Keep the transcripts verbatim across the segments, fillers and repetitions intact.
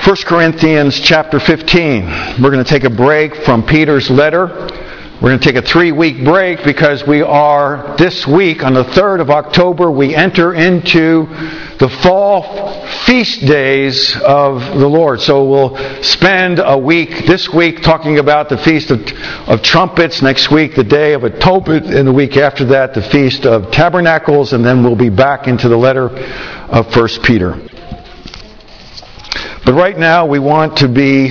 First Corinthians chapter fifteen. We're going to take a break from Peter's letter. We're going to take a three-week break because we are, this week, on the third of October, we enter into the fall feast days of the Lord. So we'll spend a week, this week, talking about the Feast of, of Trumpets. Next week, the Day of Atonement. And the week after that, the Feast of Tabernacles. And then we'll be back into the letter of First Peter. But right now, we want to be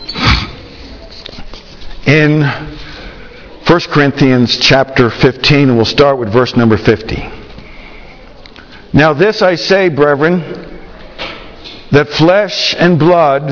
in First Corinthians chapter fifteen, and we'll start with verse number fifty. Now this I say, brethren, that flesh and blood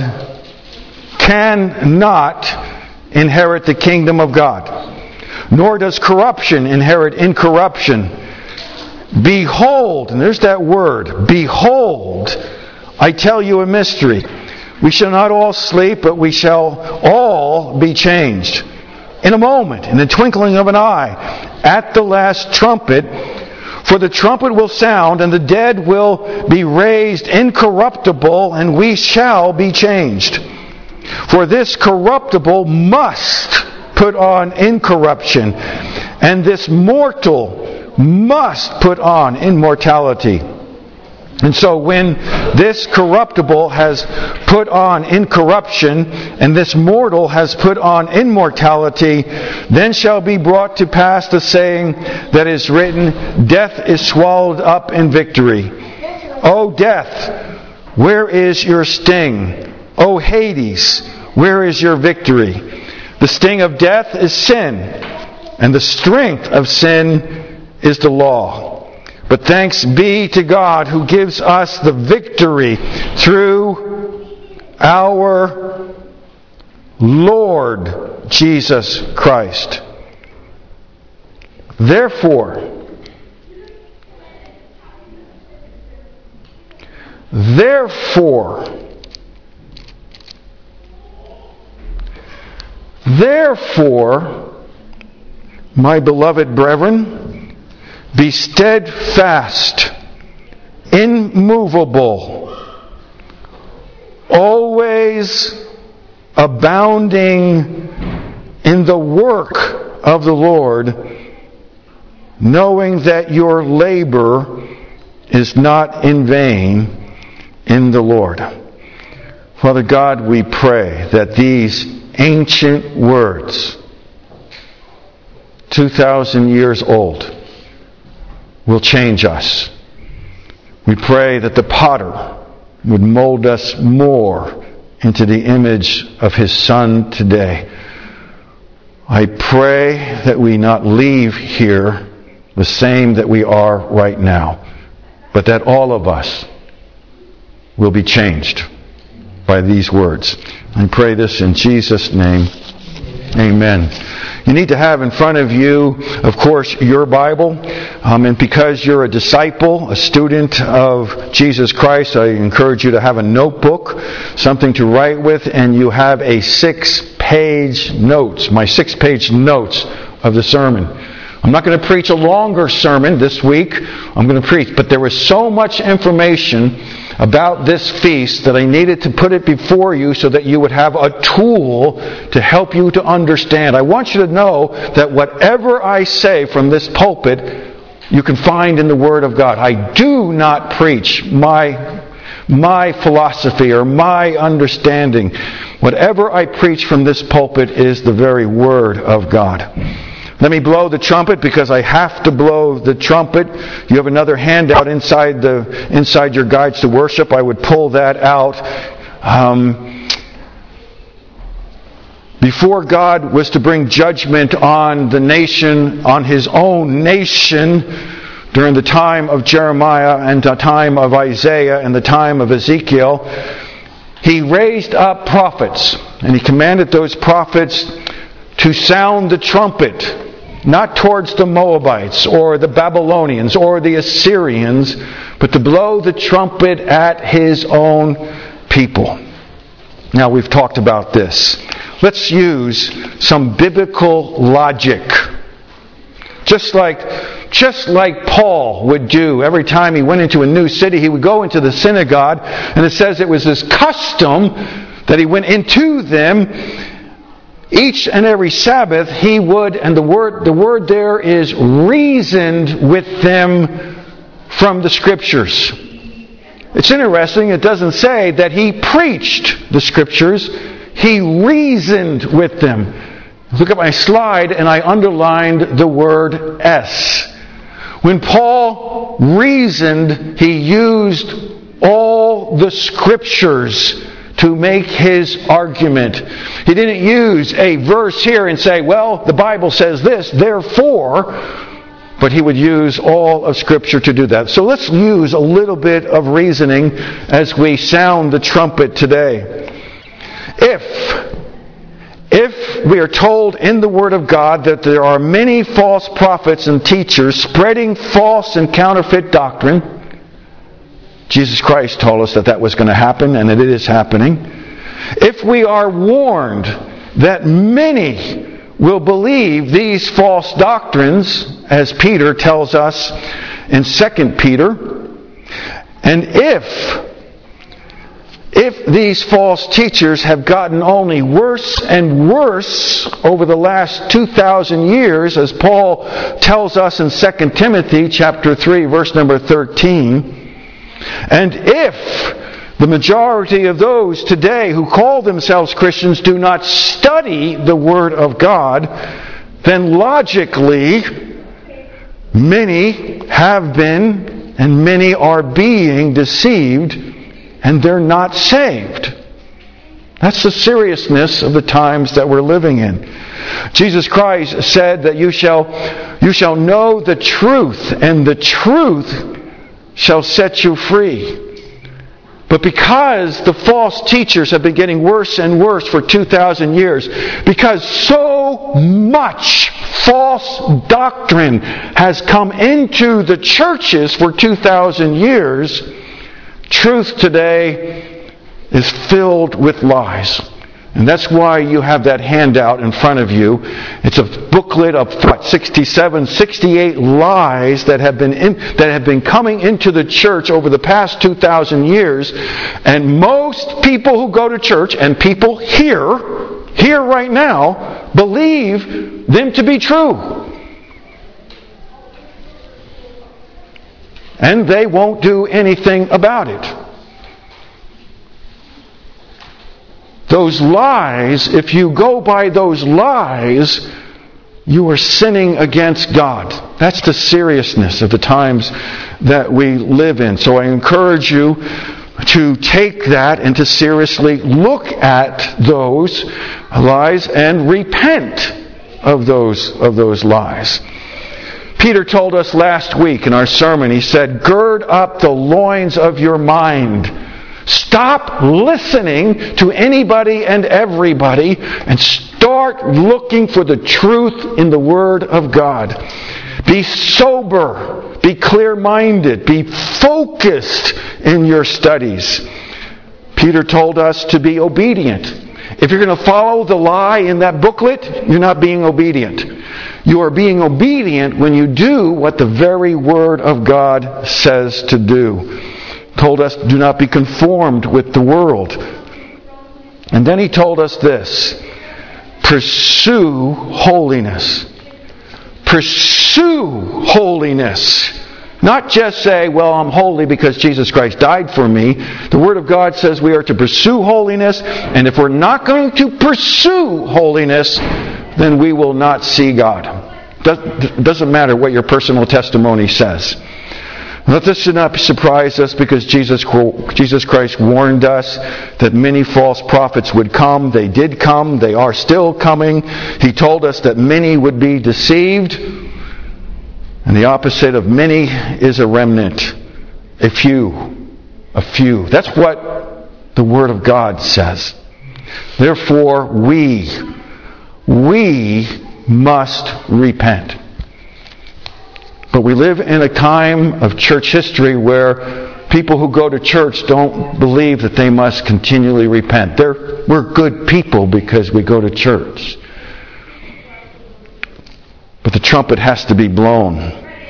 cannot inherit the kingdom of God, nor does corruption inherit incorruption. Behold, and there's that word, behold, I tell you a mystery. We shall not all sleep, but we shall all be changed. In a moment, in the twinkling of an eye, at the last trumpet. For the trumpet will sound, and the dead will be raised incorruptible, and we shall be changed. For this corruptible must put on incorruption, and this mortal must put on immortality. And so when this corruptible has put on incorruption, and this mortal has put on immortality, then shall be brought to pass the saying that is written, death is swallowed up in victory. O death, where is your sting? O Hades, where is your victory? The sting of death is sin, and the strength of sin is the law. But thanks be to God who gives us the victory through our Lord Jesus Christ. Therefore, therefore, therefore, my beloved brethren, be steadfast, immovable, always abounding in the work of the Lord, knowing that your labor is not in vain in the Lord. Father God, we pray that these ancient words, two thousand years old, will change us. We pray that the potter would mold us more into the image of His Son today. I pray that we not leave here the same that we are right now, but that all of us will be changed by these words. I pray this in Jesus' name. Amen. You need to have in front of you, of course, your Bible. Um, and because you're a disciple, a student of Jesus Christ, I encourage you to have a notebook, something to write with, and you have a six-page notes, my six-page notes of the sermon. I'm not going to preach a longer sermon this week. I'm going to preach, but there was so much information about this feast that I needed to put it before you so that you would have a tool to help you to understand. I want you to know that whatever I say from this pulpit, you can find in the Word of God. I do not preach my, my philosophy or my understanding. Whatever I preach from this pulpit is the very Word of God. Let me blow the trumpet because I have to blow the trumpet. You have another handout inside the inside your guides to worship. I would pull that out. Um, before God was to bring judgment on the nation, on His own nation, during the time of Jeremiah and the time of Isaiah and the time of Ezekiel, He raised up prophets, and He commanded those prophets to sound the trumpet, not towards the Moabites or the Babylonians or the Assyrians, but to blow the trumpet at His own people. Now, we've talked about this. Let's use some biblical logic Just like, just like Paul would do every time he went into a new city, he would go into the synagogue, and it says it was his custom that he went into them each and every Sabbath. He would, and the word, the word there is reasoned with them from the Scriptures. It's interesting, it doesn't say that he preached the Scriptures, he reasoned with them. Look at my slide, and I underlined the word S. When Paul reasoned, he used all the Scriptures to make his argument. He didn't use a verse here and say, well, the Bible says this, therefore, but he would use all of Scripture to do that. So let's use a little bit of reasoning as we sound the trumpet today. If If we are told in the Word of God that there are many false prophets and teachers spreading false and counterfeit doctrine, Jesus Christ told us that that was going to happen, and it is happening. If we are warned that many will believe these false doctrines, as Peter tells us in Second Peter, and if If these false teachers have gotten only worse and worse over the last two thousand years, as Paul tells us in Second Timothy chapter three, verse number thirteen, and if the majority of those today who call themselves Christians do not study the Word of God, then logically many have been and many are being deceived, and they're not saved. That's the seriousness of the times that we're living in. Jesus Christ said that you shall, you shall know the truth, and the truth shall set you free. But because the false teachers have been getting worse and worse for two thousand years, because so much false doctrine has come into the churches for two thousand years, truth today is filled with lies. And that's why you have that handout in front of you. It's a booklet of what, sixty-seven, sixty-eight lies that have been in, that have been coming into the church over the past two thousand years. And most people who go to church, and people here, here right now, believe them to be true. And they won't do anything about it. Those lies, if you go by those lies, you are sinning against God. That's the seriousness of the times that we live in. So I encourage you to take that and to seriously look at those lies and repent of those, of those lies. Peter told us last week in our sermon, he said, gird up the loins of your mind. Stop listening to anybody and everybody and start looking for the truth in the Word of God. Be sober, be clear-minded, be focused in your studies. Peter told us to be obedient. If you're going to follow the lie in that booklet, you're not being obedient. You are being obedient when you do what the very Word of God says to do. Told us, do not be conformed with the world. And then he told us this: pursue holiness. Pursue holiness. Not just say, well, I'm holy because Jesus Christ died for me. The Word of God says we are to pursue holiness, and if we're not going to pursue holiness, then we will not see God. It doesn't matter what your personal testimony says. Let this should not surprise us, because Jesus, Jesus Christ warned us that many false prophets would come. They did come. They are still coming. He told us that many would be deceived. And the opposite of many is a remnant. A few. A few. That's what the Word of God says. Therefore, we, we must repent. But we live in a time of church history where people who go to church don't believe that they must continually repent. They're, we're good people because we go to church. but the trumpet has to be blown.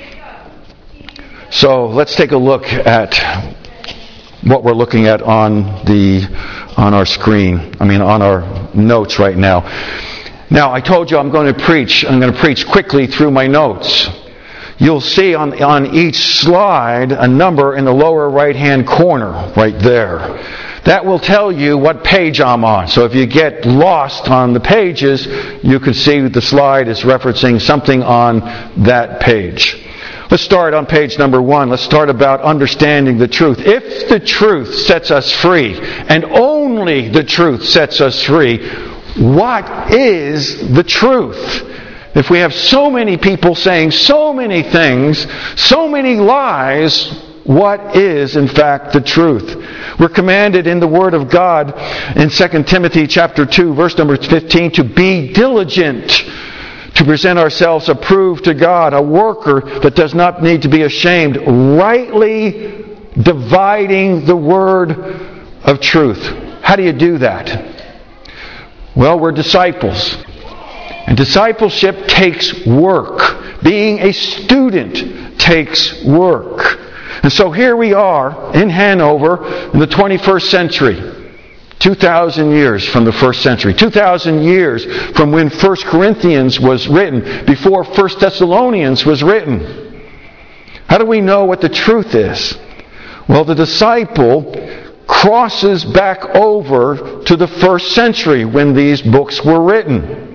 So let's take a look at what we're looking at on the on our screen. I mean, on our notes right now. Now, I told you I'm going to preach. I'm going to preach quickly through my notes. You'll see on, on each slide a number in the lower right-hand corner, right there. That will tell you what page I'm on. So if you get lost on the pages, you can see the slide is referencing something on that page. Let's start on page number one. Let's start about understanding the truth. If the truth sets us free, and only the truth sets us free, what is the truth? If we have so many people saying so many things, so many lies, what is in fact the truth? We're commanded in the Word of God in Second Timothy chapter two, verse number fifteen, to be diligent to present ourselves approved to God, a worker that does not need to be ashamed, rightly dividing the word of truth. How do you do that? Well, we're disciples. And discipleship takes work. Being a student takes work. And so here we are in Hanover in the twenty-first century. two thousand years from the first century. two thousand years from when First Corinthians was written, before First Thessalonians was written. How do we know what the truth is? Well, the disciple crosses back over to the first century when these books were written.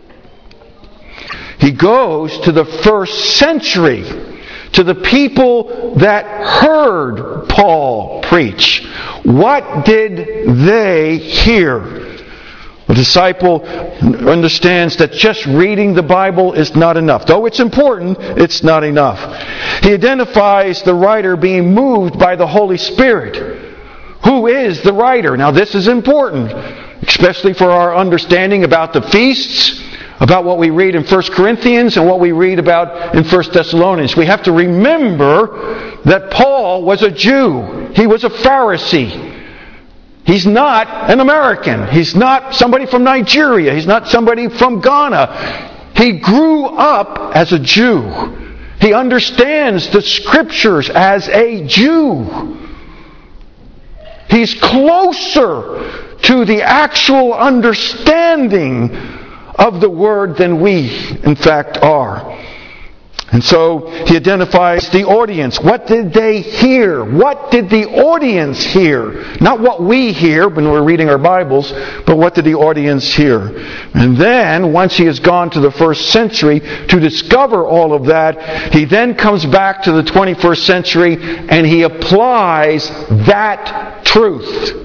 He goes to the first century, to the people that heard Paul preach. What did they hear? The disciple understands that just reading the Bible is not enough. Though it's important, it's not enough. He identifies the writer being moved by the Holy Spirit. Who is the writer? Now this is important, especially for our understanding about the feasts, about what we read in First Corinthians and what we read about in First Thessalonians. We have to remember that Paul was a Jew. He was a Pharisee. He's not an American. He's not somebody from Nigeria. He's not somebody from Ghana. He grew up as a Jew. He understands the Scriptures as a Jew. He's closer to the actual understanding of the Word than we, in fact, are. And so he identifies the audience. What did they hear? What did the audience hear? Not what we hear when we're reading our Bibles, but what did the audience hear? And then, once he has gone to the first century to discover all of that, he then comes back to the twenty-first century and he applies that truth.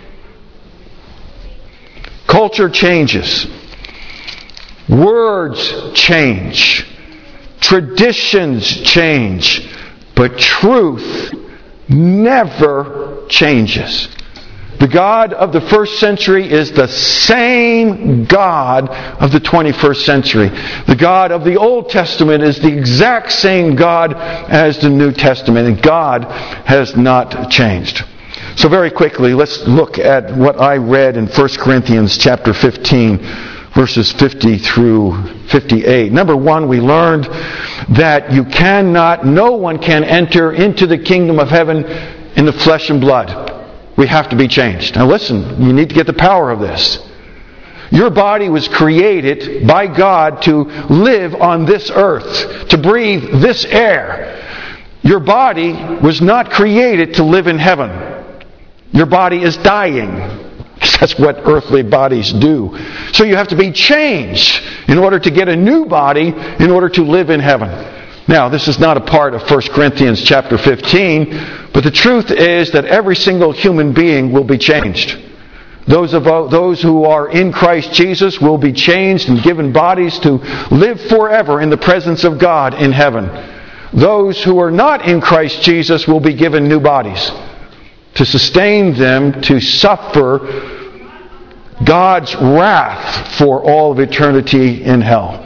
Culture changes. Words change. Traditions change. But truth never changes. The God of the first century is the same God of the twenty-first century. The God of the Old Testament is the exact same God as the New Testament. And God has not changed. So very quickly, let's look at what I read in First Corinthians chapter fifteen, verses fifty through fifty-eight. Number one, we learned that you cannot, no one can enter into the kingdom of heaven in the flesh and blood. We have to be changed. Now listen, you need to get the power of this. Your body was created by God to live on this earth, to breathe this air. Your body was not created to live in heaven. Your body is dying. That's what earthly bodies do. So you have to be changed in order to get a new body in order to live in heaven. Now, this is not a part of First Corinthians chapter fifteen, but the truth is that every single human being will be changed. Those of those who are in Christ Jesus will be changed and given bodies to live forever in the presence of God in heaven. Those who are not in Christ Jesus will be given new bodies to sustain them to suffer God's wrath for all of eternity in hell.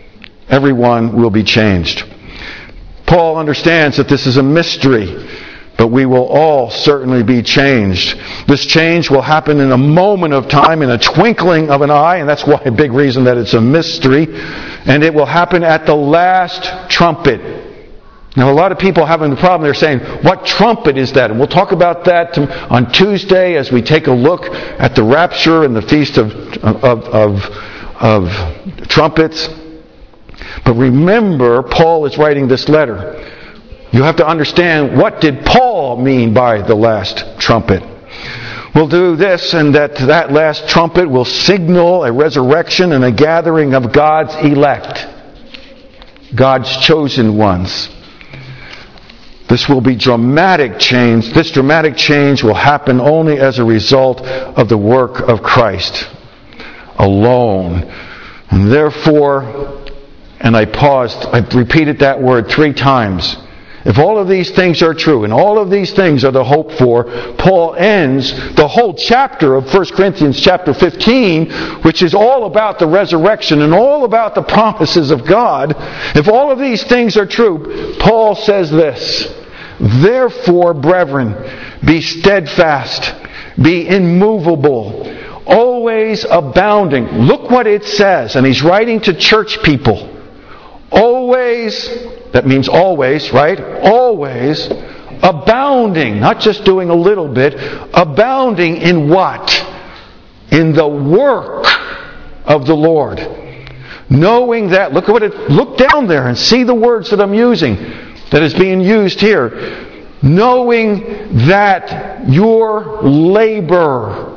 Everyone will be changed. Paul understands that this is a mystery. but we will all certainly be changed. This change will happen in a moment of time, in a twinkling of an eye, and that's why a big reason that it's a mystery. And it will happen at the last trumpet. Now, a lot of people having the problem, they're saying, what trumpet is that? And we'll talk about that on Tuesday as we take a look at the rapture and the Feast of, of, of, of Trumpets. But remember, Paul is writing this letter. You have to understand, what did Paul mean by the last trumpet? We'll do this, and that that last trumpet will signal a resurrection and a gathering of God's elect, God's chosen ones. This will be dramatic change. This dramatic change will happen only as a result of the work of Christ alone. And therefore, and I paused, I repeated that word three times. If all of these things are true, and all of these things are the hope for, Paul ends the whole chapter of First Corinthians chapter fifteen, which is all about the resurrection and all about the promises of God. If all of these things are true, Paul says this: therefore, brethren, be steadfast, be immovable, always abounding. Look what it says, and he's writing to church people. Always, that means always, right? Always abounding, not just doing a little bit, abounding in what? In the work of the Lord. Knowing that, look at what it, look down there and see the words that I'm using, that is being used here. Knowing that your labor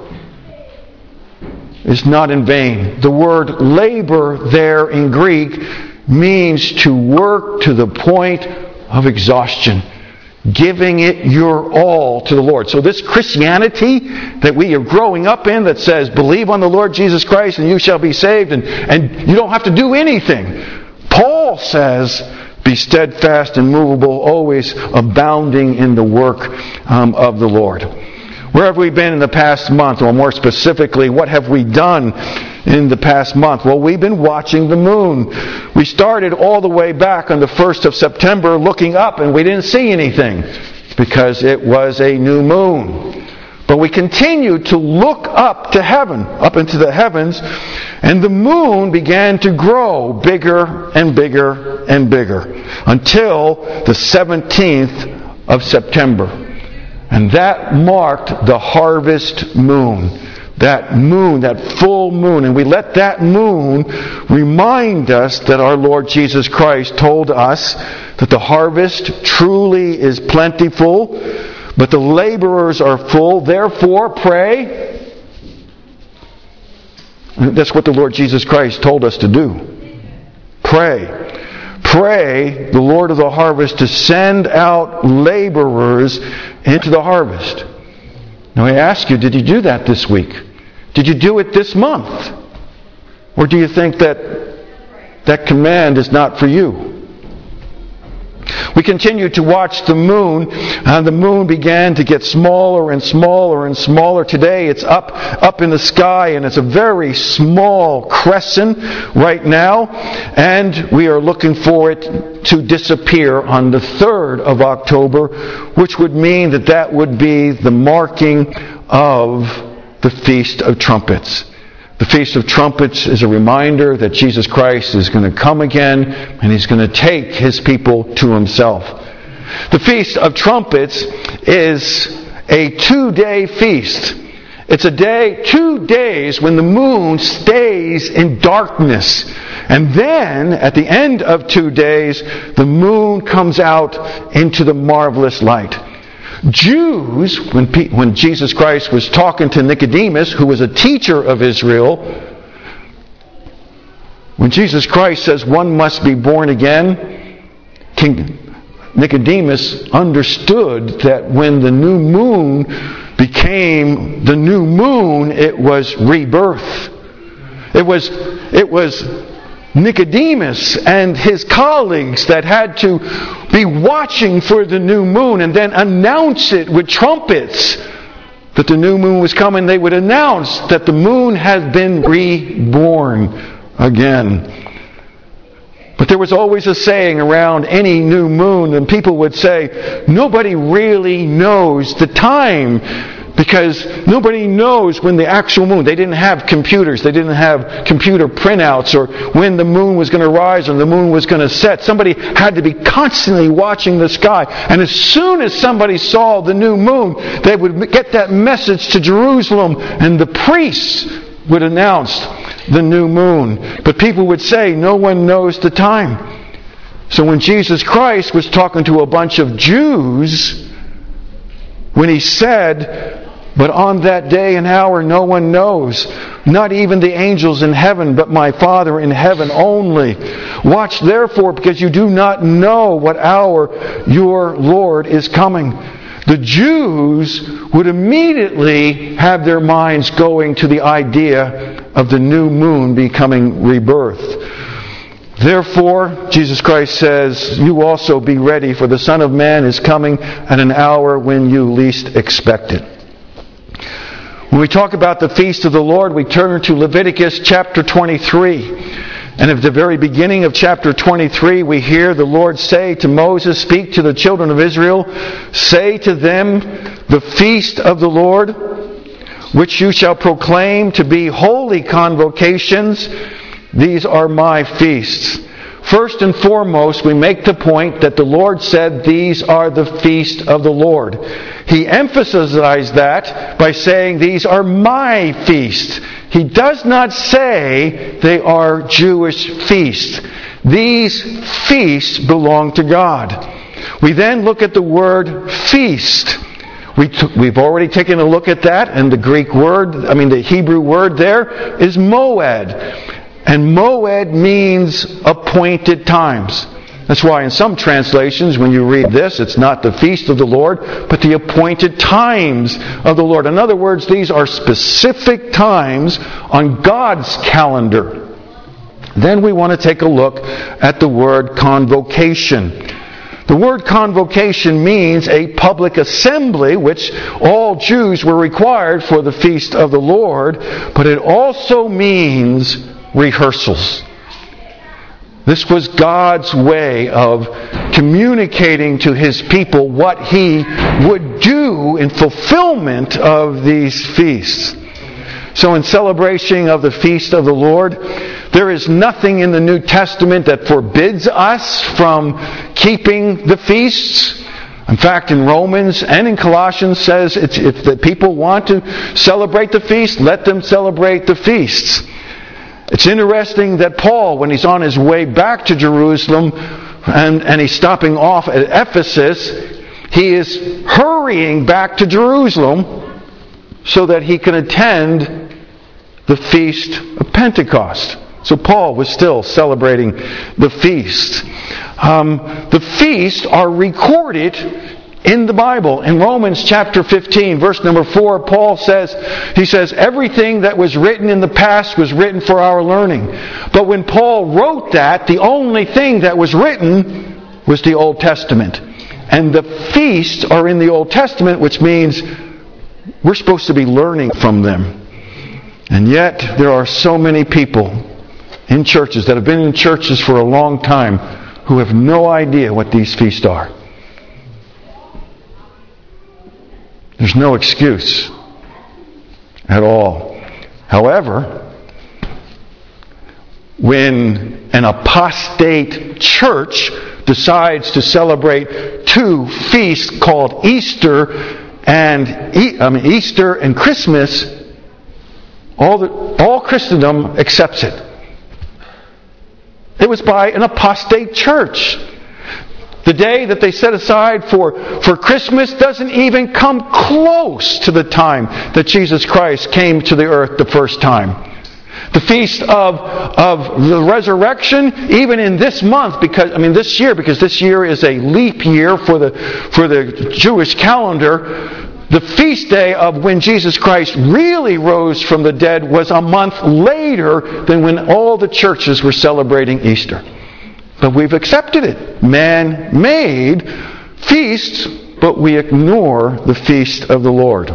is not in vain. The word labor there in Greek means to work to the point of exhaustion, giving it your all to the Lord. So this Christianity that we are growing up in, that says, believe on the Lord Jesus Christ and you shall be saved, and, and you don't have to do anything. Paul says, be steadfast and immovable, always abounding in the work um, of the Lord. Where have we been in the past month? Or more specifically, what have we done in the past month? Well, we've been watching the moon. We started all the way back on the first of September looking up, and we didn't see anything because it was a new moon. But we continued to look up to heaven, up into the heavens, and the moon began to grow bigger and bigger and bigger until the seventeenth of September. And that marked the harvest moon. That moon, that full moon. And we let that moon remind us that our Lord Jesus Christ told us that the harvest truly is plentiful, but the laborers are full. Therefore, pray. And that's what the Lord Jesus Christ told us to do. Pray. Pray the Lord of the harvest to send out laborers into the harvest. Now I ask you, did you do that this week? Did you do it this month? Or do you think that that command is not for you? We continued to watch the moon, and the moon began to get smaller and smaller and smaller. Today it's up, up in the sky, and it's a very small crescent right now, and we are looking for it to disappear on the third of October, which would mean that that would be the marking of the Feast of Trumpets. The Feast of Trumpets is a reminder that Jesus Christ is going to come again, and He's going to take His people to Himself. The Feast of Trumpets is a two-day feast. It's a day, two days when the moon stays in darkness. And then, at the end of two days, the moon comes out into the marvelous light. Jews, when, P- when Jesus Christ was talking to Nicodemus, who was a teacher of Israel, when Jesus Christ says one must be born again, King Nicodemus understood that when the new moon became the new moon, it was rebirth. It was, it was Nicodemus and his colleagues that had to be watching for the new moon and then announce it with trumpets that the new moon was coming. They would announce that the moon had been reborn again. But there was always a saying around any new moon, and people would say, nobody really knows the time, because nobody knows when the actual moon, they didn't have computers, they didn't have computer printouts, or when the moon was going to rise or the moon was going to set. Somebody had to be constantly watching the sky. And as soon as somebody saw the new moon, they would get that message to Jerusalem, and the priests would announce the new moon. But people would say, no one knows the time. So when Jesus Christ was talking to a bunch of Jews, when he said, but on that day and hour no one knows, not even the angels in heaven, but my Father in heaven only. Watch therefore, because you do not know what hour your Lord is coming. The Jews would immediately have their minds going to the idea of the new moon becoming rebirth. Therefore, Jesus Christ says, you also be ready, for the Son of Man is coming at an hour when you least expect it. When we talk about the feast of the Lord, we turn to Leviticus chapter twenty-three. And at the very beginning of chapter twenty-three, we hear the Lord say to Moses, speak to the children of Israel, say to them, the feast of the Lord, which you shall proclaim to be holy convocations, these are my feasts. First and foremost, we make the point that the Lord said these are the feast of the Lord. He emphasized that by saying these are my feasts. He does not say they are Jewish feasts. These feasts belong to God. We then look at the word feast. We took, we've already taken a look at that, and the Greek word, I mean the Hebrew word there is moed. And moed means appointed times. That's why in some translations, when you read this, it's not the feast of the Lord, but the appointed times of the Lord. In other words, these are specific times on God's calendar. Then we want to take a look at the word convocation. The word convocation means a public assembly, which all Jews were required for the feast of the Lord, but it also means rehearsals. This was God's way of communicating to His people what He would do in fulfillment of these feasts. So in celebration of the feast of the Lord, there is nothing in the New Testament that forbids us from keeping the feasts. In fact, in Romans and in Colossians says it's, if the people want to celebrate the feast, let them celebrate the feasts. It's interesting that Paul, when he's on his way back to Jerusalem and, and he's stopping off at Ephesus, he is hurrying back to Jerusalem so that he can attend the feast of Pentecost. So Paul was still celebrating the feast. Um, the feasts are recorded in the Bible. In Romans chapter fifteen, verse number four, Paul says, he says, everything that was written in the past was written for our learning. But when Paul wrote that, the only thing that was written was the Old Testament. And the feasts are in the Old Testament, which means we're supposed to be learning from them. And yet, there are so many people in churches that have been in churches for a long time who have no idea what these feasts are. There's no excuse at all. However, when an apostate church decides to celebrate two feasts called Easter and I mean Easter and Christmas, all the, all Christendom accepts it. It was by an apostate church. The day that they set aside for, for Christmas doesn't even come close to the time that Jesus Christ came to the earth the first time. The feast of, of the resurrection, even in this month, because I mean this year, because this year is a leap year for the for the Jewish calendar, the feast day of when Jesus Christ really rose from the dead was a month later than when all the churches were celebrating Easter. But we've accepted it. Man-made feasts, but we ignore the feast of the Lord.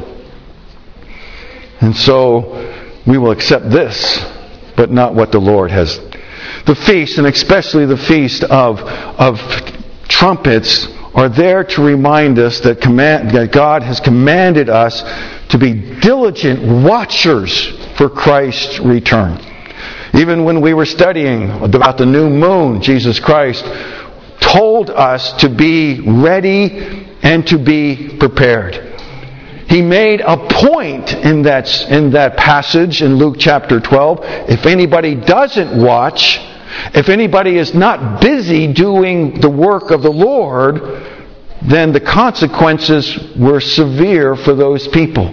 And so we will accept this, but not what the Lord has. The feast, and especially the feast of, of trumpets, are there to remind us that, command, that God has commanded us to be diligent watchers for Christ's return. Even when we were studying about the new moon, Jesus Christ told us to be ready and to be prepared. He made a point in that, in that passage in Luke chapter twelve. If anybody doesn't watch, if anybody is not busy doing the work of the Lord, then the consequences were severe for those people.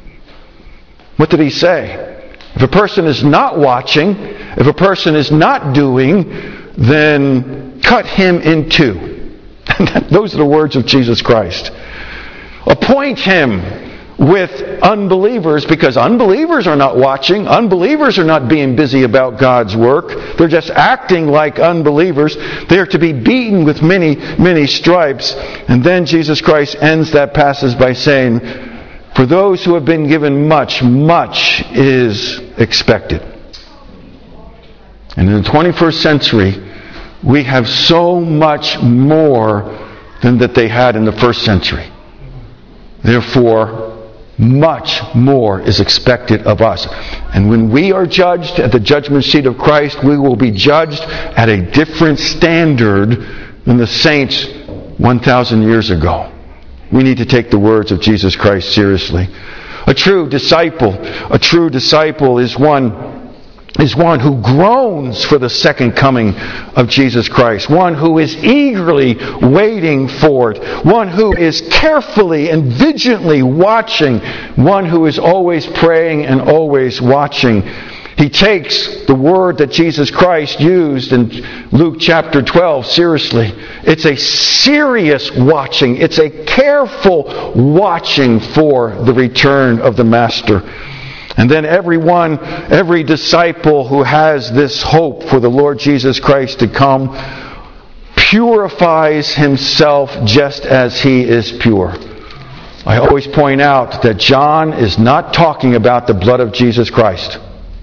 What did he say? If a person is not watching, if a person is not doing, then cut him in two. Those are the words of Jesus Christ. Appoint him with unbelievers, because unbelievers are not watching. Unbelievers are not being busy about God's work. They're just acting like unbelievers. They are to be beaten with many, many stripes. And then Jesus Christ ends that passage by saying, for those who have been given much, much is expected. And in the twenty-first century, we have so much more than that they had in the first century. Therefore, much more is expected of us. And when we are judged at the judgment seat of Christ, we will be judged at a different standard than the saints one thousand years ago. We need to take the words of Jesus Christ seriously. A true disciple, a true disciple is one is one who groans for the second coming of Jesus Christ, one who is eagerly waiting for it, one who is carefully and vigilantly watching, one who is always praying and always watching. He takes the word that Jesus Christ used in Luke chapter twelve seriously. It's a serious watching. It's a careful watching for the return of the Master. And then everyone, every disciple who has this hope for the Lord Jesus Christ to come purifies himself just as he is pure. I always point out that John is not talking about the blood of Jesus Christ.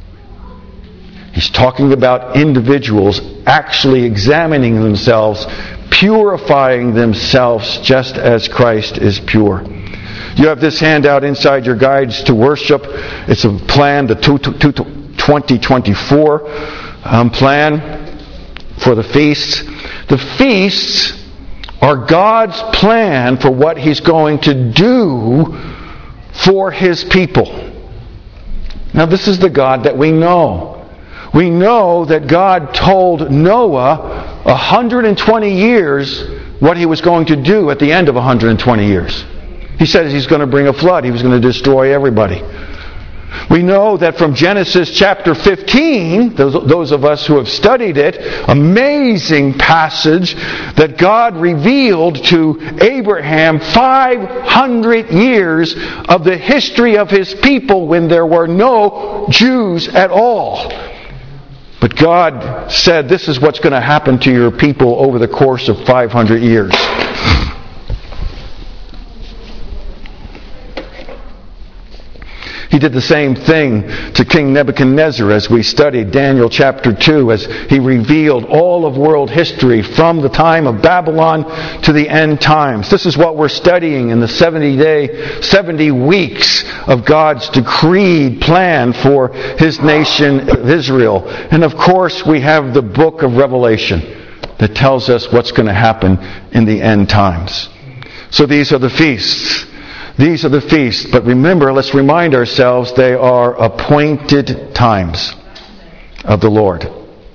He's talking about individuals actually examining themselves, purifying themselves just as Christ is pure. You have this handout inside your guides to worship. It's a plan, the twenty twenty-four um, plan for the feasts. The feasts are God's plan for what He's going to do for His people. Now, this is the God that we know. We know that God told Noah one hundred twenty years what He was going to do at the end of one hundred twenty years. He said He's going to bring a flood. He was going to destroy everybody. We know that from Genesis chapter fifteen, those, those of us who have studied it, amazing passage that God revealed to Abraham five hundred years of the history of His people when there were no Jews at all. But God said, this is what's going to happen to your people over the course of five hundred years. He did the same thing to King Nebuchadnezzar as we studied Daniel chapter two, as he revealed all of world history from the time of Babylon to the end times. This is what we're studying in the seventy day, seventy weeks of God's decreed plan for His nation of Israel. And of course, we have the book of Revelation that tells us what's going to happen in the end times. So these are the feasts. These are the feasts, but remember, let's remind ourselves, they are appointed times of the Lord.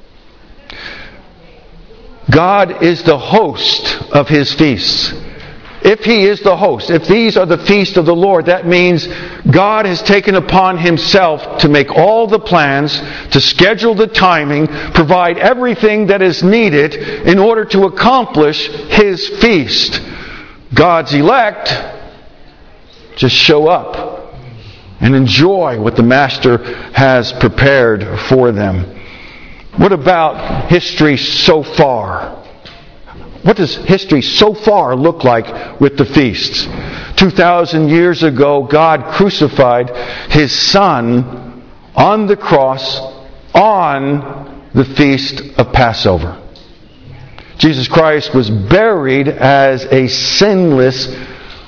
God is the host of His feasts. If He is the host, if these are the feasts of the Lord, that means God has taken upon Himself to make all the plans, to schedule the timing, provide everything that is needed in order to accomplish His feast. God's elect just show up and enjoy what the Master has prepared for them. What about history so far? What does history so far look like with the feasts? Two thousand years ago, God crucified His Son on the cross on the feast of Passover. Jesus Christ was buried as a sinless,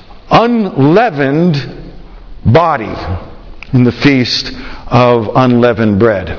unleavened body in the feast of unleavened bread.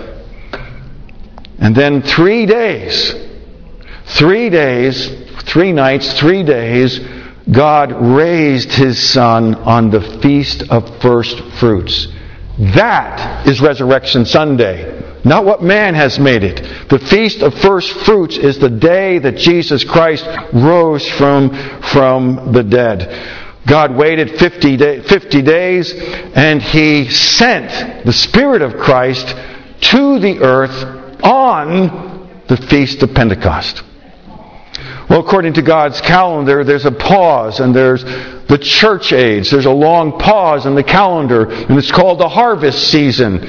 And then three days, three days, three nights, three days, God raised His Son on the Feast of First Fruits. That is Resurrection Sunday, not what man has made it. The Feast of First Fruits is the day that Jesus Christ rose from, from the dead. God waited fifty, day, fifty days, and He sent the Spirit of Christ to the earth on the Feast of Pentecost. Well, according to God's calendar, there's a pause, and there's the church age. There's a long pause in the calendar, and it's called the harvest season.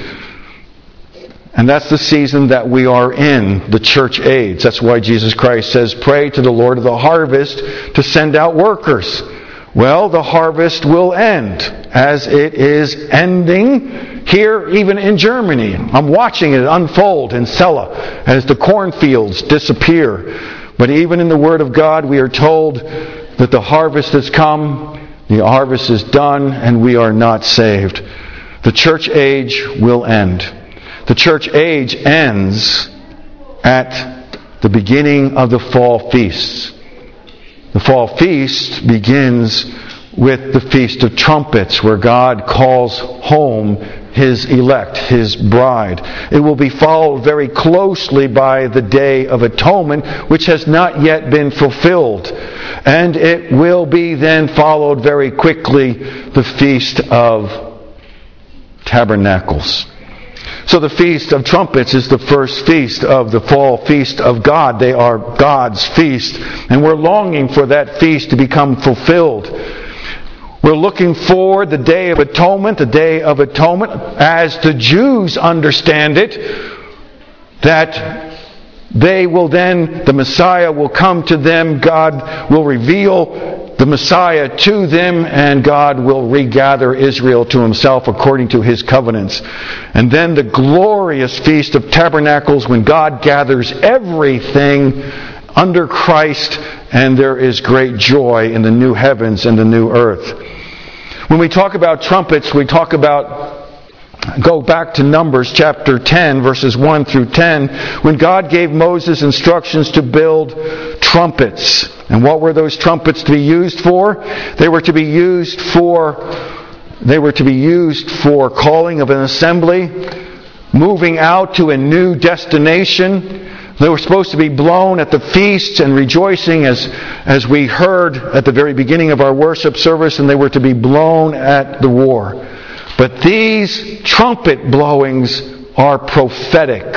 And that's the season that we are in, the church age. That's why Jesus Christ says, pray to the Lord of the harvest to send out workers. Well, the harvest will end, as it is ending here, even in Germany. I'm watching it unfold in Celle as the cornfields disappear. But even in the Word of God, we are told that the harvest has come, the harvest is done, and we are not saved. The church age will end. The church age ends at the beginning of the fall feasts. The fall feast begins with the Feast of Trumpets, where God calls home His elect, His bride. It will be followed very closely by the Day of Atonement, which has not yet been fulfilled. And it will be then followed very quickly the Feast of Tabernacles. So the Feast of Trumpets is the first feast of the fall feast of God. They are God's feast. And we're longing for that feast to become fulfilled. We're looking for the Day of Atonement, the Day of Atonement, as the Jews understand it, that they will then, the Messiah will come to them, God will reveal the Messiah to them, and God will regather Israel to Himself according to His covenants. And then the glorious Feast of Tabernacles, when God gathers everything under Christ, and there is great joy in the new heavens and the new earth. When we talk about trumpets, we talk about, go back to Numbers chapter ten, verses one through ten, when God gave Moses instructions to build trumpets. And what were those trumpets to be used for? They were to be used for, they were to be used for calling of an assembly, moving out to a new destination. They were supposed to be blown at the feasts and rejoicing, as, as we heard at the very beginning of our worship service, and they were to be blown at the war. But these trumpet blowings are prophetic.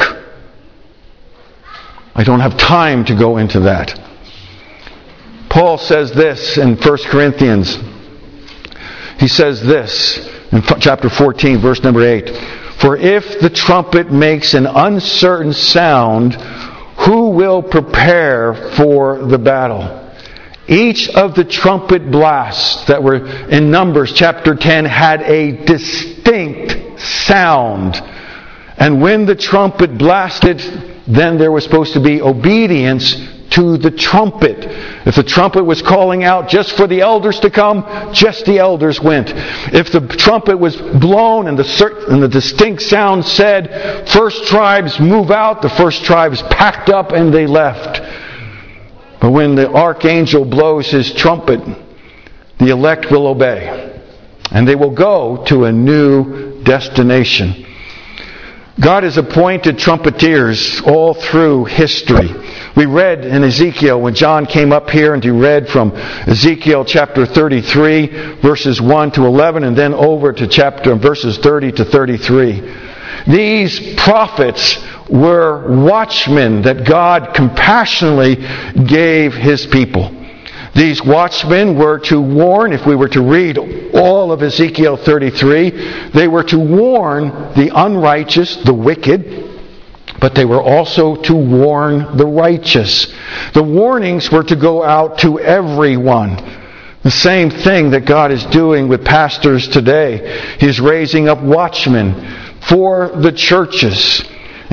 I don't have time to go into that. Paul says this in First Corinthians. He says this in chapter fourteen, verse number eight. For if the trumpet makes an uncertain sound, who will prepare for the battle? Each of the trumpet blasts that were in Numbers chapter ten had a distinct sound. And when the trumpet blasted, then there was supposed to be obedience to the trumpet. If the trumpet was calling out just for the elders to come, just the elders went. If the trumpet was blown and the cert- and the distinct sound said, first tribes move out, the first tribes packed up and they left. But when the archangel blows his trumpet, the elect will obey. And they will go to a new destination. God has appointed trumpeters all through history. We read in Ezekiel, when John came up here and he read from Ezekiel chapter thirty-three, verses one to eleven, and then over to chapter verses thirty to thirty-three. These prophets were watchmen that God compassionately gave His people. These watchmen were to warn, if we were to read all of Ezekiel thirty-three, they were to warn the unrighteous, the wicked, but they were also to warn the righteous. The warnings were to go out to everyone. The same thing that God is doing with pastors today. He's raising up watchmen for the churches.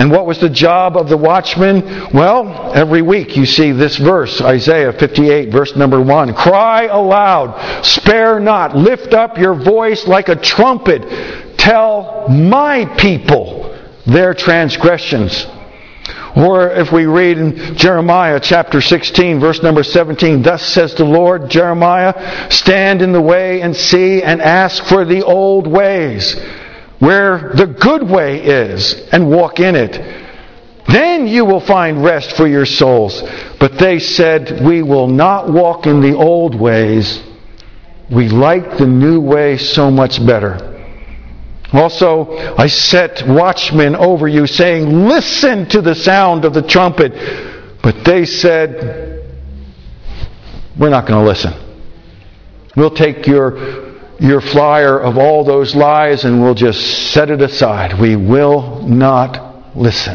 And what was the job of the watchman? Well, every week you see this verse, Isaiah fifty-eight, verse number one. Cry aloud, spare not, lift up your voice like a trumpet. Tell my people their transgressions. Or if we read in Jeremiah chapter sixteen, verse number seventeen, thus says the Lord, Jeremiah, stand in the way and see and ask for the old ways, where the good way is, and walk in it. Then you will find rest for your souls. But they said, we will not walk in the old ways. We like the new way so much better. Also, I set watchmen over you, saying, listen to the sound of the trumpet. But they said, we're not going to listen. We'll take your, your flyer of all those lies and we'll just set it aside. We will not listen.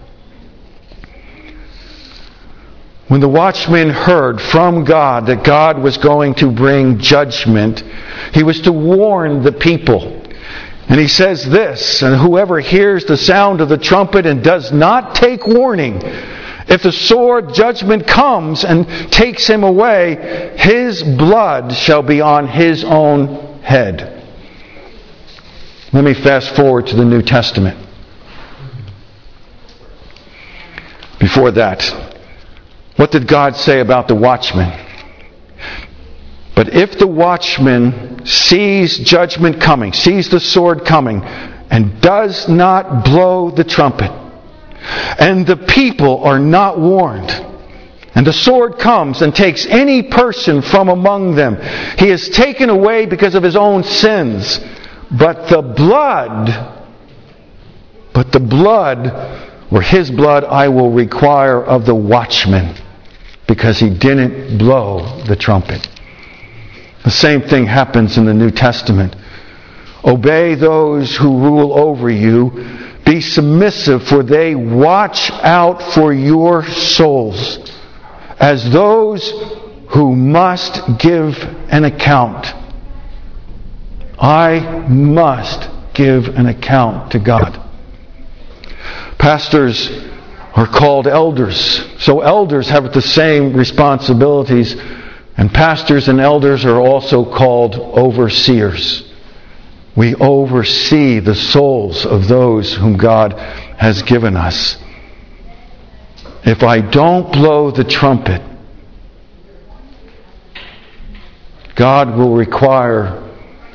When the watchman heard from God that God was going to bring judgment, he was to warn the people. And he says this, and whoever hears the sound of the trumpet and does not take warning, if the sword judgment comes and takes him away, his blood shall be on his own head. Let me fast forward to the New Testament. Before that, what did God say about the watchman? But if the watchman sees judgment coming, sees the sword coming, and does not blow the trumpet, and the people are not warned, and the sword comes and takes any person from among them, he is taken away because of his own sins. But the blood, but the blood, or his blood, I will require of the watchman, because he didn't blow the trumpet. The same thing happens in the New Testament. Obey those who rule over you. Be submissive, for they watch out for your souls as those who must give an account. I must give an account to God. Pastors are called elders. So elders have the same responsibilities. And pastors and elders are also called overseers. We oversee the souls of those whom God has given us. If I don't blow the trumpet, God will require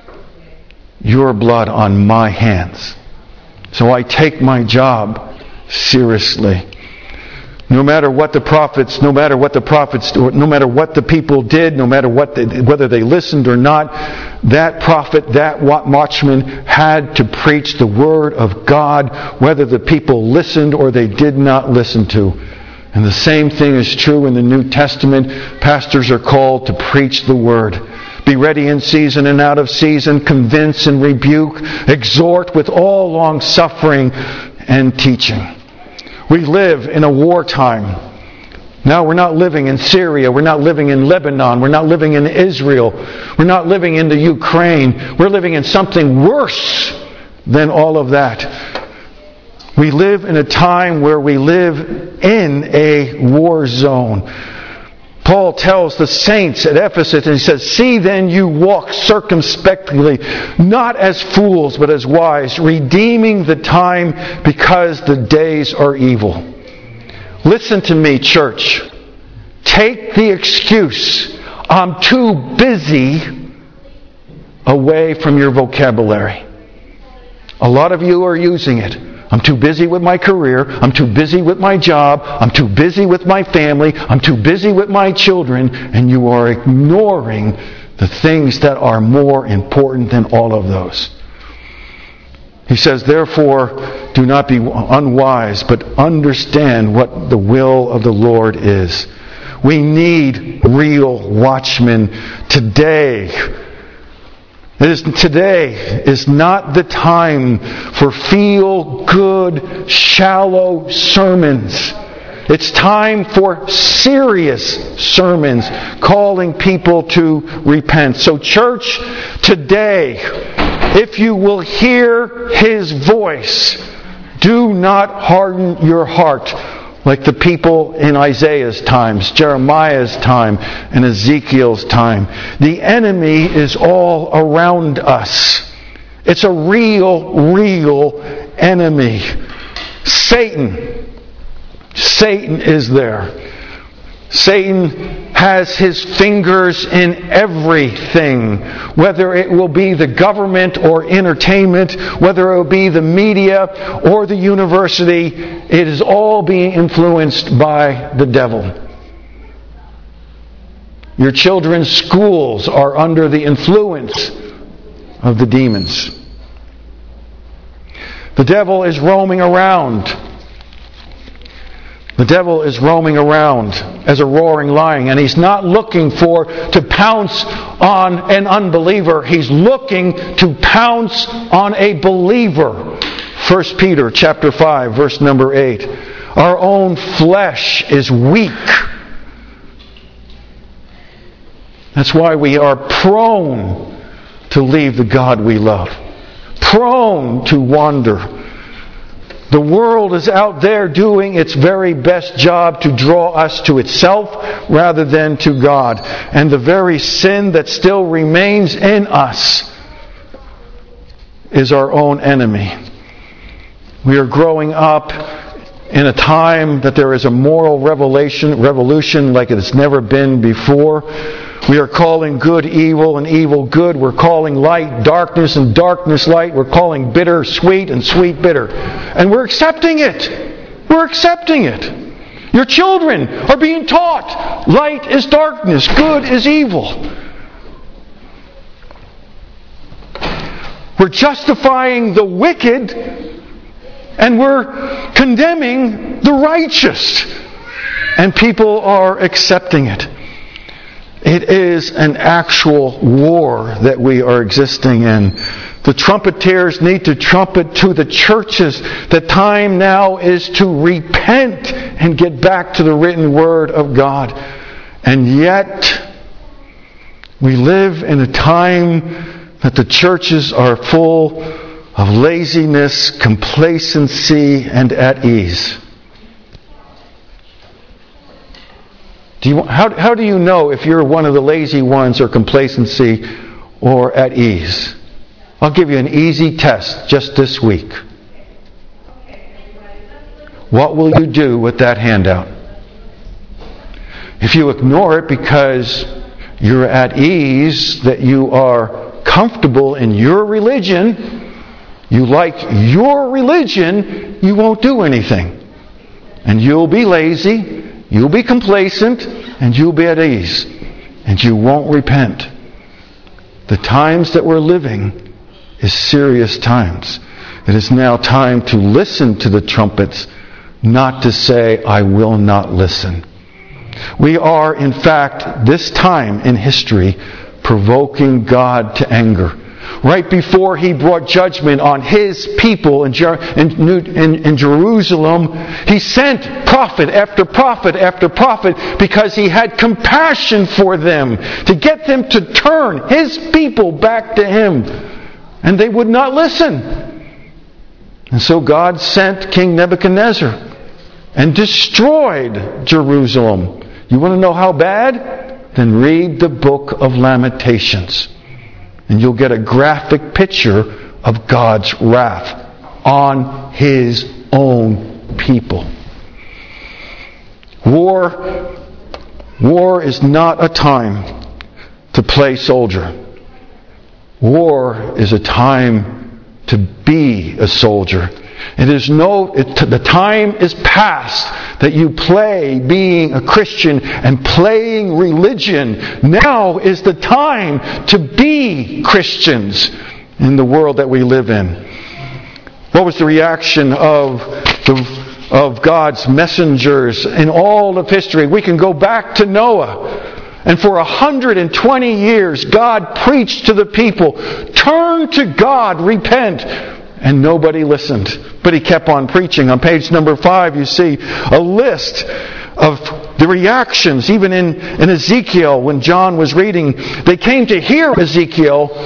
your blood on my hands. So I take my job seriously. No matter what the prophets, no matter what the prophets, no matter what the people did, no matter what they, whether they listened or not, that prophet, that watchman had to preach the word of God, whether the people listened or they did not listen to. And the same thing is true in the New Testament. Pastors are called to preach the word. Be ready in season and out of season, convince and rebuke, exhort with all long suffering and teaching. We live in a wartime. Now we're not living in Syria. We're not living in Lebanon. We're not living in Israel. We're not living in the Ukraine. We're living in something worse than all of that. We live in a time where we live in a war zone. Paul tells the saints at Ephesus, and he says, see then you walk circumspectly, not as fools, but as wise, redeeming the time because the days are evil. Listen to me, church. Take the excuse, I'm too busy, away from your vocabulary. A lot of you are using it. I'm too busy with my career. I'm too busy with my job. I'm too busy with my family. I'm too busy with my children. And you are ignoring the things that are more important than all of those. He says, therefore, do not be unwise, but understand what the will of the Lord is. We need real watchmen today. It is, today is not the time for feel-good, shallow sermons. It's time for serious sermons calling people to repent. So church, today, if you will hear His voice, Do not harden your heart like the people in Isaiah's times, Jeremiah's time, and Ezekiel's time. The enemy is all around us. It's a real, real enemy. Satan. Satan is there. Satan has his fingers in everything, whether it will be the government or entertainment, whether it will be the media or the university. It is all being influenced by the devil. Your children's schools are under the influence of the demons. The devil is roaming around. The devil is roaming around as a roaring lion, and he's not looking for to pounce on an unbeliever. He's looking to pounce on a believer. First Peter chapter five, verse number eight. Our own flesh is weak. That's why we are prone to leave the God we love. Prone to wander. The world is out there doing its very best job to draw us to itself rather than to God. And the very sin that still remains in us is our own enemy. We are growing up in a time that there is a moral revelation, revolution like it has never been before. We are calling good evil and evil good. We're calling light darkness and darkness light. We're calling bitter sweet and sweet bitter. And we're accepting it. We're accepting it. Your children are being taught light is darkness, good is evil. We're justifying the wicked and we're condemning the righteous. And people are accepting it. It is an actual war that we are existing in. The trumpeters need to trumpet to the churches. The time now is to repent and get back to the written word of God. And yet, we live in a time that the churches are full of laziness, complacency, and at ease. Do you, how, how do you know if you're one of the lazy ones or complacency or at ease? I'll give you an easy test just this week. What will you do with that handout? If you ignore it because you're at ease, that you are comfortable in your religion, you like your religion, you won't do anything. And you'll be lazy. You'll be complacent, and you'll be at ease, and you won't repent. The times that we're living is serious times. It is now time to listen to the trumpets, not to say, I will not listen. We are, in fact, this time in history, provoking God to anger. Right before He brought judgment on His people in, Jer- in, in, in Jerusalem, He sent prophet after prophet after prophet because He had compassion for them to get them to turn His people back to Him. And they would not listen. And so God sent King Nebuchadnezzar and destroyed Jerusalem. You want to know how bad? Then read the book of Lamentations. And you'll get a graphic picture of God's wrath on His own people. War, war is not a time to play soldier. War is a time to be a soldier. It is no, it, the time is past that you play being a Christian and playing religion. Now is the time to be Christians in the world that we live in. What was the reaction of the, of God's messengers in all of history? We can go back to Noah. And for one hundred twenty years, God preached to the people, turn to God, repent. And nobody listened. But He kept on preaching. On page number five, you see a list of the reactions, even in, in Ezekiel, when John was reading. They came to hear Ezekiel,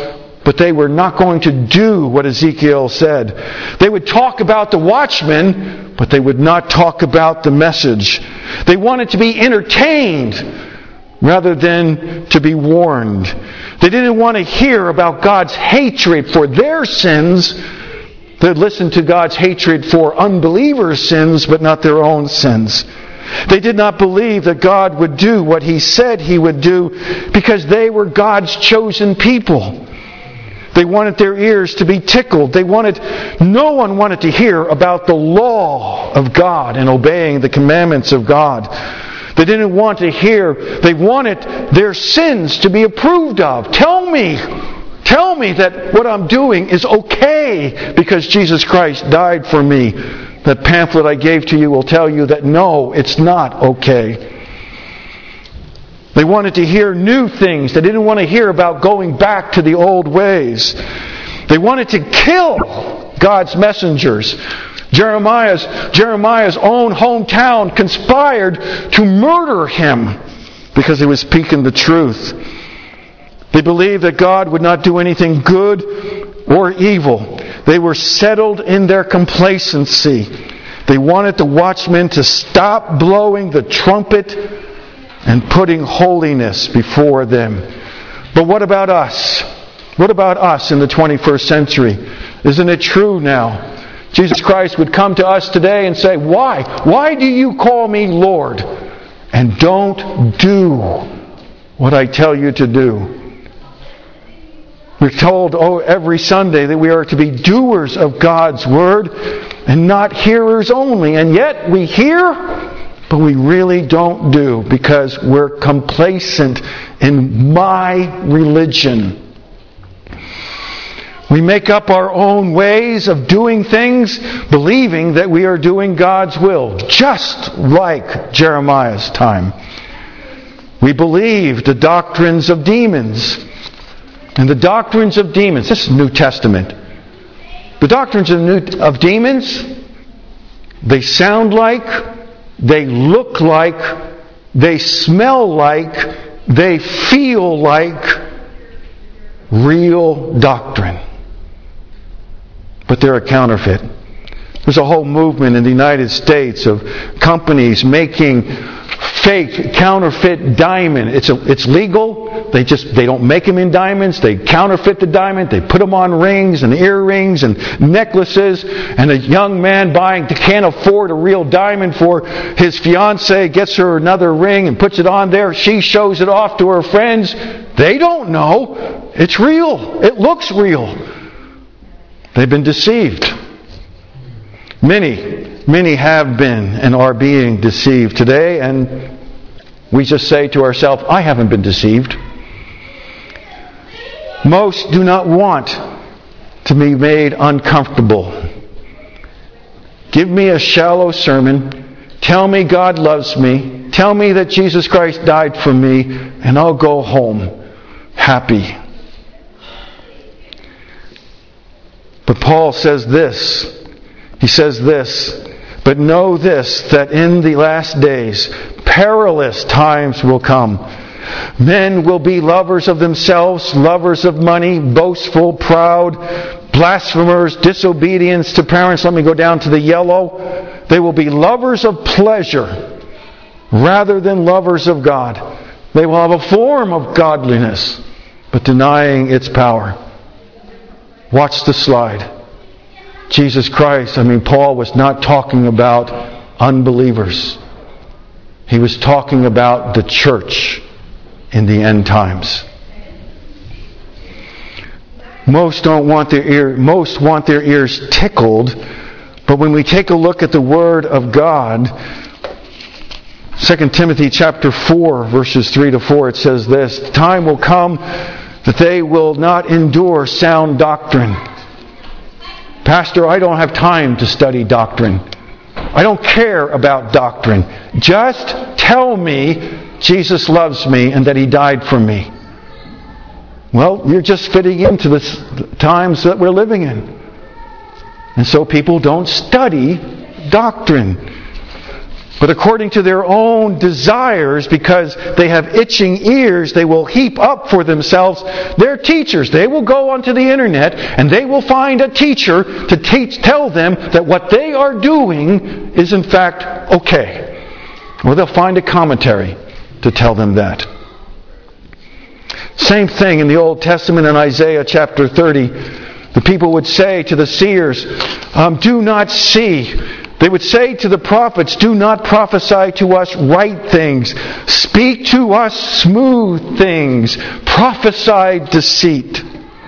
but they were not going to do what Ezekiel said. They would talk about the watchman, but they would not talk about the message. They wanted to be entertained rather than to be warned. They didn't want to hear about God's hatred for their sins. They'd listen to God's hatred for unbelievers' sins, but not their own sins. They did not believe that God would do what He said He would do because they were God's chosen people. They wanted their ears to be tickled. They wanted, no one wanted to hear about the law of God and obeying the commandments of God. They didn't want to hear, they wanted their sins to be approved of. Tell me, tell me that what I'm doing is okay because Jesus Christ died for me. That pamphlet I gave to you will tell you that no, it's not okay. They wanted to hear new things. They didn't want to hear about going back to the old ways. They wanted to kill God's messengers. Jeremiah's, Jeremiah's own hometown conspired to murder him because he was speaking the truth. They believed that God would not do anything good or evil. They were settled in their complacency. They wanted the watchmen to stop blowing the trumpet and putting holiness before them. But what about us? What about us in the twenty-first century? Isn't it true now? Jesus Christ would come to us today and say, Why? Why do you call me Lord? And don't do what I tell you to do. We're told oh, every Sunday that we are to be doers of God's Word and not hearers only. And yet we hear, but we really don't do because we're complacent in my religion. We make up our own ways of doing things, believing that we are doing God's will, just like Jeremiah's time. We believe the doctrines of demons. And the doctrines of demons, this is New Testament. The doctrines of, new, of demons, they sound like, they look like, they smell like, they feel like real doctrine. But they're a counterfeit. There's a whole movement in the United States of companies making fake, counterfeit diamond. It's a, it's legal. They just they don't make them in diamonds. They counterfeit the diamond. They put them on rings and earrings and necklaces. And a young man buying can't afford a real diamond for his fiancée gets her another ring and puts it on there. She shows it off to her friends. They don't know. It's real. It looks real. They've been deceived. Many, many have been and are being deceived today, and we just say to ourselves, I haven't been deceived. Most do not want to be made uncomfortable. Give me a shallow sermon. Tell me God loves me. Tell me that Jesus Christ died for me, and I'll go home happy. But Paul says this. He says this, but know this, that in the last days, perilous times will come. Men will be lovers of themselves, lovers of money, boastful, proud, blasphemers, disobedience to parents. Let me go down to the yellow. They will be lovers of pleasure rather than lovers of God. They will have a form of godliness, but denying its power. Watch the slide. Jesus Christ, I mean, Paul was not talking about unbelievers. He was talking about the church in the end times. Most don't want their ear, most want their ears tickled, but when we take a look at the Word of God, Second Timothy chapter four, verses three to four, it says this, the time will come that they will not endure sound doctrine. Pastor, I don't have time to study doctrine. I don't care about doctrine. Just tell me Jesus loves me and that He died for me. Well, you're just fitting into the times that we're living in. And so people don't study doctrine. But according to their own desires, because they have itching ears, they will heap up for themselves their teachers. They will go onto the internet and they will find a teacher to teach, tell them that what they are doing is in fact okay. Or they'll find a commentary to tell them that. Same thing in the Old Testament in Isaiah chapter thirty. The people would say to the seers, um, do not see. They would say to the prophets, do not prophesy to us right things. Speak to us smooth things. Prophesy deceit.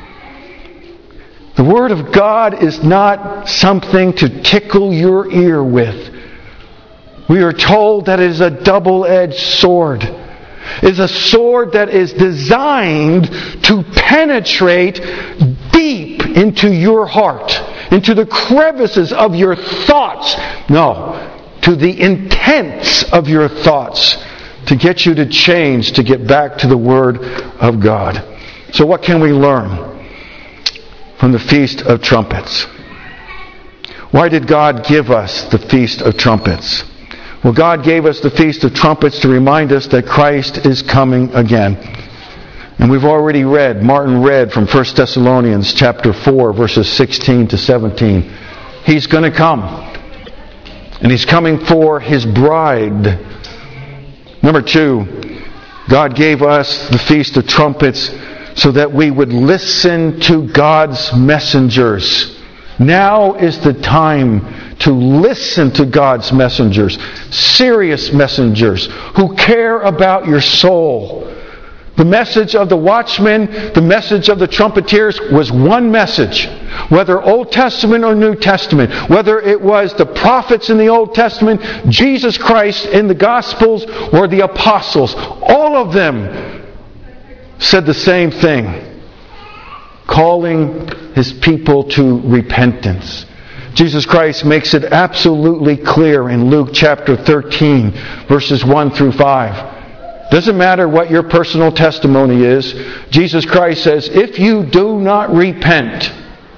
The Word of God is not something to tickle your ear with. We are told that it is a double-edged sword. It is a sword that is designed to penetrate deep into your heart, into the crevices of your thoughts. No, to the intents of your thoughts, to get you to change, to get back to the Word of God. So what can we learn from the Feast of Trumpets? Why did God give us the Feast of Trumpets? Well, God gave us the Feast of Trumpets to remind us that Christ is coming again. And we've already read, Martin read from First Thessalonians chapter four, verses sixteen to seventeen. He's going to come. And He's coming for His bride. Number two, God gave us the Feast of Trumpets so that we would listen to God's messengers. Now is the time to listen to God's messengers, serious messengers who care about your soul. The message of the watchmen, the message of the trumpeters was one message. Whether Old Testament or New Testament, whether it was the prophets in the Old Testament, Jesus Christ in the Gospels, or the apostles, all of them said the same thing, calling His people to repentance. Jesus Christ makes it absolutely clear in Luke chapter thirteen, verses one through five. Doesn't matter what your personal testimony is. Jesus Christ says, if you do not repent,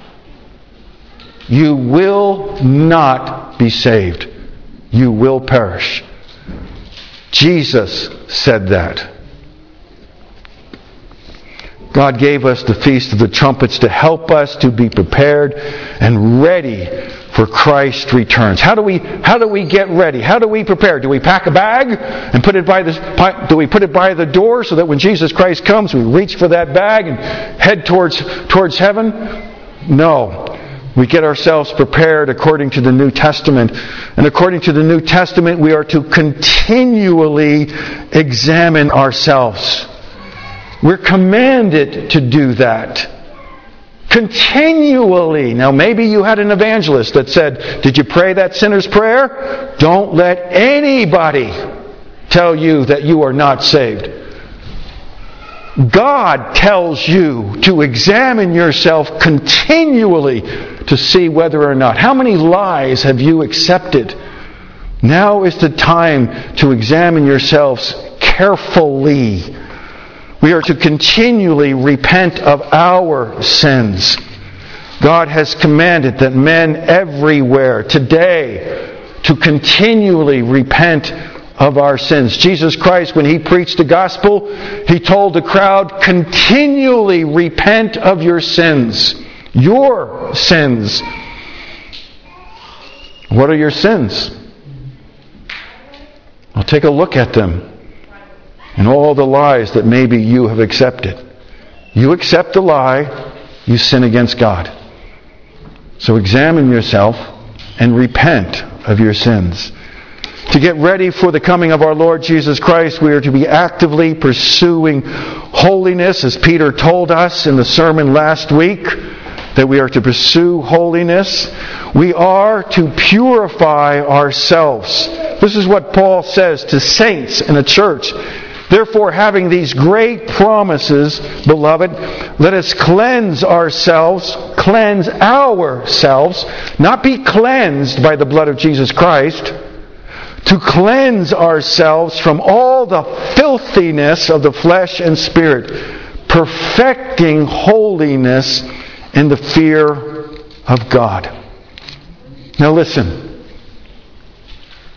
you will not be saved. You will perish. Jesus said that. God gave us the Feast of the Trumpets to help us to be prepared and ready for Christ's returns. How do we how do we get ready? How do we prepare? Do we pack a bag and put it by the do we put it by the door so that when Jesus Christ comes we reach for that bag and head towards towards heaven? No. We get ourselves prepared according to the New Testament. And according to the New Testament, we are to continually examine ourselves. We're commanded to do that. Continually. Now maybe you had an evangelist that said, did you pray that sinner's prayer? Don't let anybody tell you that you are not saved. God tells you to examine yourself continually to see whether or not. How many lies have you accepted? Now is the time to examine yourselves carefully. We are to continually repent of our sins. God has commanded that men everywhere today to continually repent of our sins. Jesus Christ, when He preached the gospel, He told the crowd, continually repent of your sins. Your sins. What are your sins? Well, take a look at them. And all the lies that maybe you have accepted. You accept a lie, you sin against God. So examine yourself and repent of your sins. To get ready for the coming of our Lord Jesus Christ, we are to be actively pursuing holiness, as Peter told us in the sermon last week, that we are to pursue holiness. We are to purify ourselves. This is what Paul says to saints in a church. Therefore, having these great promises, beloved, let us cleanse ourselves, cleanse ourselves, not be cleansed by the blood of Jesus Christ, to cleanse ourselves from all the filthiness of the flesh and spirit, perfecting holiness in the fear of God. Now listen.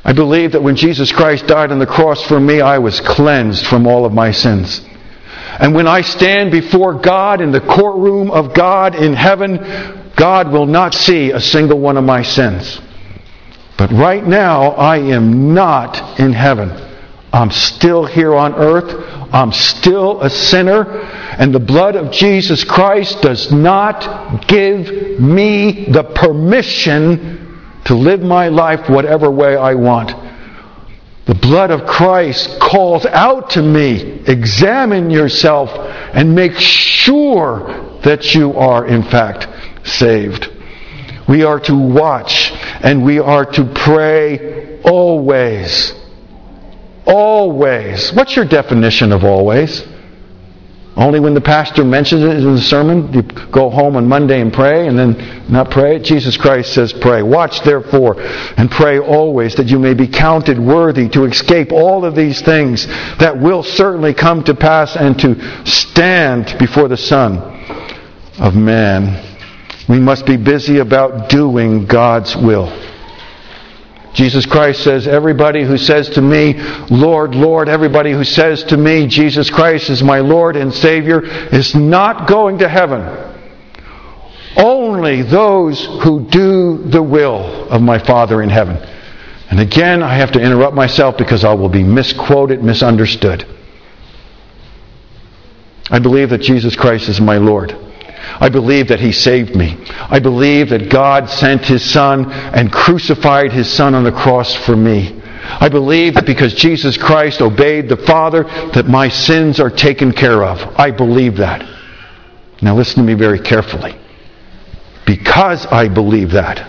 I believe that when Jesus Christ died on the cross for me, I was cleansed from all of my sins. And when I stand before God in the courtroom of God in heaven, God will not see a single one of my sins. But right now, I am not in heaven. I'm still here on earth. I'm still a sinner. And the blood of Jesus Christ does not give me the permission to live my life whatever way I want. The blood of Christ calls out to me, examine yourself and make sure that you are in fact saved. We are to watch and we are to pray always. Always. What's your definition of always? Only when the pastor mentions it in the sermon, you go home on Monday and pray and then not pray? Jesus Christ says pray. Watch therefore and pray always that you may be counted worthy to escape all of these things that will certainly come to pass and to stand before the Son of Man. We must be busy about doing God's will. Jesus Christ says, everybody who says to me, Lord, Lord, everybody who says to me, Jesus Christ is my Lord and Savior, is not going to heaven. Only those who do the will of my Father in heaven. And again, I have to interrupt myself because I will be misquoted, misunderstood. I believe that Jesus Christ is my Lord. I believe that He saved me. I believe that God sent His Son and crucified His Son on the cross for me. I believe that because Jesus Christ obeyed the Father, that my sins are taken care of. I believe that. Now listen to me very carefully. Because I believe that,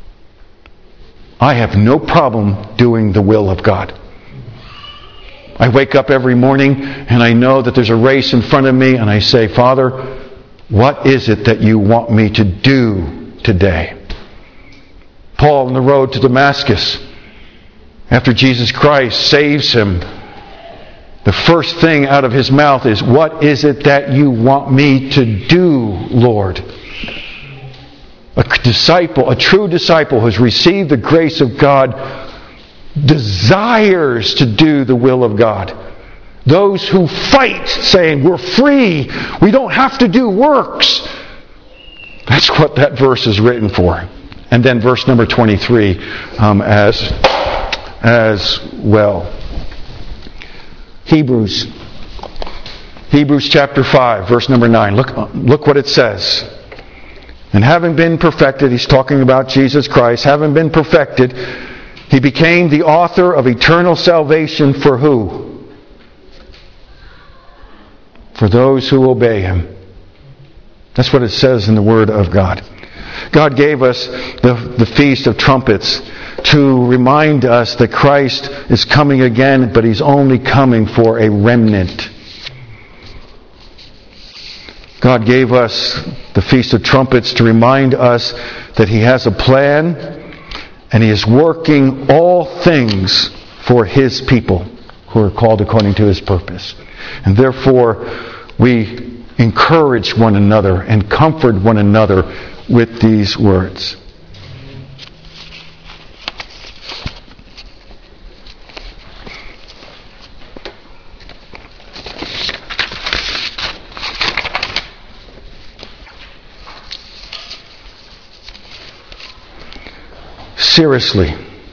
I have no problem doing the will of God. I wake up every morning and I know that there's a race in front of me and I say, Father, what is it that you want me to do today? Paul on the road to Damascus, after Jesus Christ saves him, the first thing out of his mouth is, what is it that you want me to do, Lord? A disciple, a true disciple who has received the grace of God, desires to do the will of God. Those who fight, saying, we're free, we don't have to do works. That's what that verse is written for. And then verse number twenty-three um, as, as well. Hebrews. Hebrews chapter five, verse number nine. Look, look what it says. And having been perfected, he's talking about Jesus Christ, having been perfected, He became the author of eternal salvation for who? For those who obey Him. That's what it says in the Word of God. God gave us the, the Feast of Trumpets to remind us that Christ is coming again, but He's only coming for a remnant. God gave us the Feast of Trumpets to remind us that He has a plan and He is working all things for His people who are called according to His purpose. And therefore, we encourage one another and comfort one another with these words. Seriously.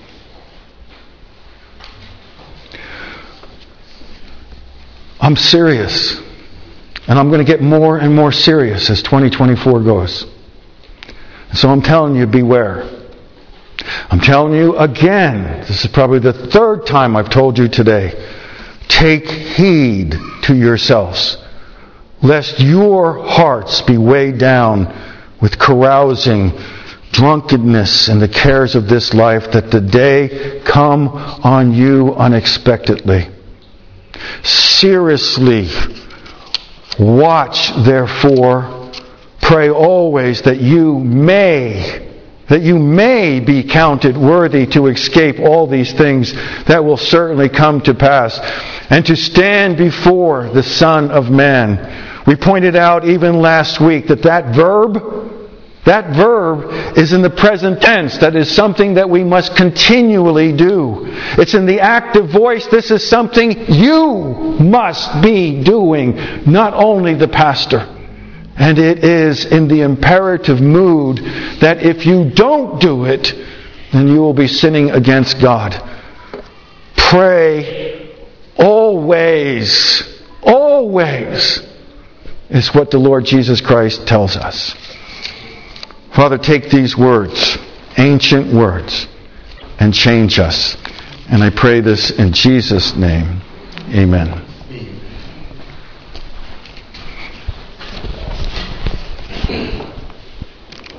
I'm serious. And I'm going to get more and more serious as twenty twenty-four goes. So I'm telling you, beware. I'm telling you again, this is probably the third time I've told you today, take heed to yourselves, lest your hearts be weighed down with carousing, drunkenness, and the cares of this life, that the day come on you unexpectedly. Seriously, watch therefore, pray always that you may, that you may be counted worthy to escape all these things that will certainly come to pass, and to stand before the Son of Man. We pointed out even last week that that verb, That verb is in the present tense. That is something that we must continually do. It's in the active voice. This is something you must be doing, not only the pastor. And it is in the imperative mood that if you don't do it, then you will be sinning against God. Pray always. Always is what the Lord Jesus Christ tells us. Father, take these words, ancient words, and change us. And I pray this in Jesus' name. Amen.